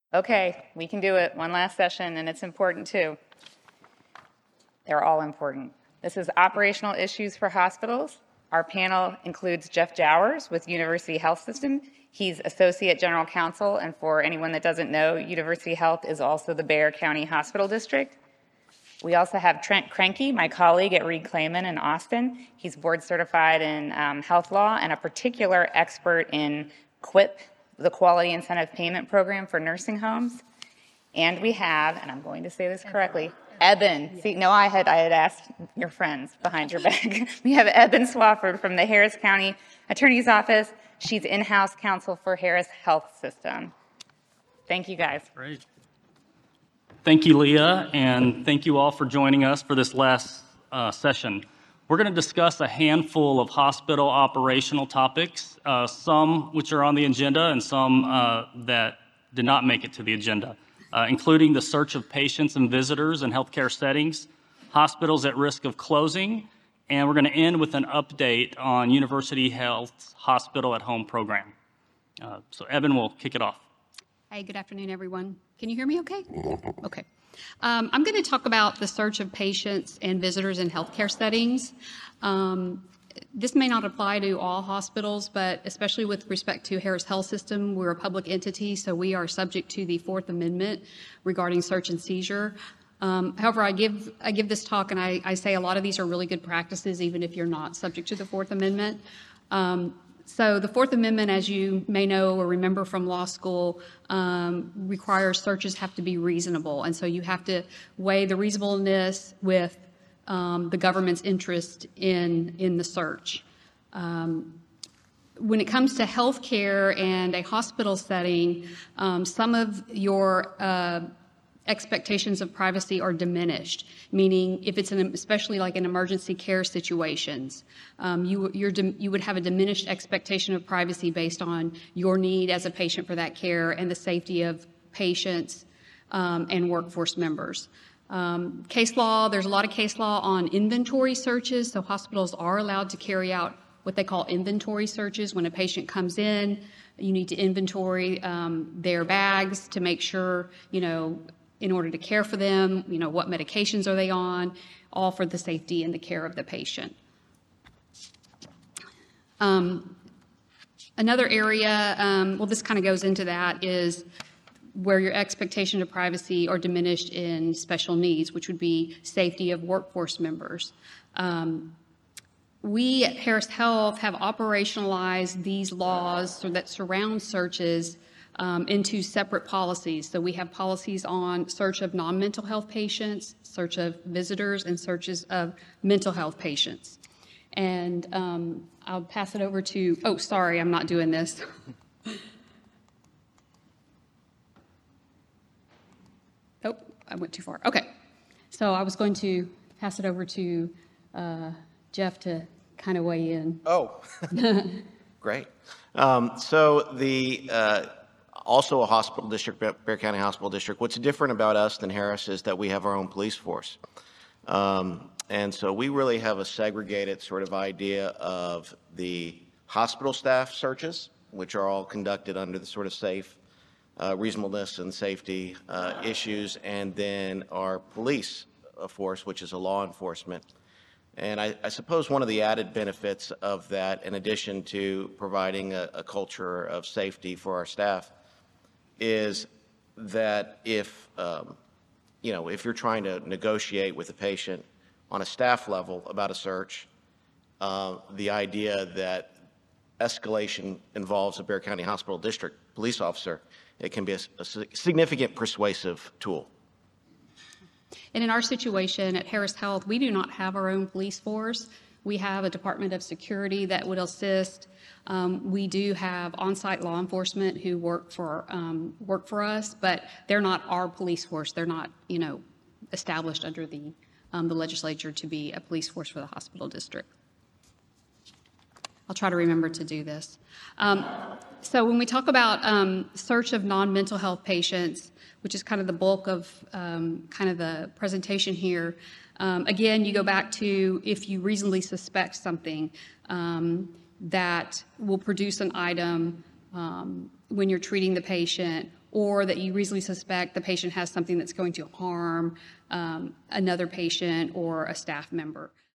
Okay, we can do it. One last session, and it's important too. They're all important. This is operational issues for hospitals. Our panel includes Jeff Jowers with University Health System. He's Associate General Counsel, and for anyone that doesn't know, University Health is also the Bexar County Hospital District. We also have Trent Krenke, my colleague at Reed-Clayman in Austin. He's board certified in health law and a particular expert in QIP, the Quality Incentive Payment Program for nursing homes. And we have, and I'm going to say this correctly, Eben. See, no, I had asked your friends behind your back. We have Eben Swafford from the Harris County Attorney's Office. She's in-house counsel for Harris Health System. Thank you, guys. Great. Thank you, Leah, and thank you all for joining us for this last session. We're going to discuss a handful of hospital operational topics, some which are on the agenda and some that did not make it to the agenda, including the search of patients and visitors in healthcare settings, hospitals at risk of closing, and we're going to end with an update on University Health's Hospital at Home program. So Eben will kick it off. Hi, good afternoon, everyone. Can you hear me okay? Okay. I'm going to talk about the search of patients and visitors in healthcare settings. This may not apply to all hospitals, but especially with respect to Harris Health System, we're a public entity, so we are subject to the Fourth Amendment regarding search and seizure. However, I give this talk and I say a lot of these are really good practices, even if you're not subject to the Fourth Amendment. So the Fourth Amendment, as you may know or remember from law school, requires searches have to be reasonable. And so you have to weigh the reasonableness with the government's interest in the search. When it comes to health care and a hospital setting, some of your expectations of privacy are diminished, meaning if it's especially like in emergency care situations, you would have a diminished expectation of privacy based on your need as a patient for that care and the safety of patients and workforce members. Case law, there's a lot of case law on inventory searches, so hospitals are allowed to carry out what they call inventory searches. When a patient comes in, you need to inventory their bags to make sure, in order to care for them, what medications are they on, all for the safety and the care of the patient. Another area, this kind of goes into that, is where your expectation of privacy are diminished in special needs, which would be safety of workforce members. We at Harris Health have operationalized these laws that surround searches into separate policies. So we have policies on search of non-mental health patients, search of visitors, and searches of mental health patients. And I'll pass it over to, oh, sorry, I'm not doing this. Oh, I went too far. Okay. So I was going to pass it over to Jeff to kind of weigh in. Oh, great. Also a hospital district, Bexar County Hospital District. What's different about us than Harris is that we have our own police force. And so we really have a segregated sort of idea of the hospital staff searches, which are all conducted under the sort of safe reasonableness and safety issues, and then our police force, which is a law enforcement. And I suppose one of the added benefits of that, in addition to providing a culture of safety for our staff, is that if you're trying to negotiate with a patient on a staff level about a search, the idea that escalation involves a Bexar County Hospital District police officer, it can be a significant persuasive tool. And in our situation at Harris Health, we do not have our own police force. We have a Department of Security that would assist. We do have on-site law enforcement who work for us, but they're not our police force. They're not, established under the legislature to be a police force for the hospital district. I'll try to remember to do this. So when we talk about search of non-mental health patients, which is kind of the bulk of kind of the presentation here, again, you go back to if you reasonably suspect something that will produce an item when you're treating the patient, or that you reasonably suspect the patient has something that's going to harm another patient or a staff member.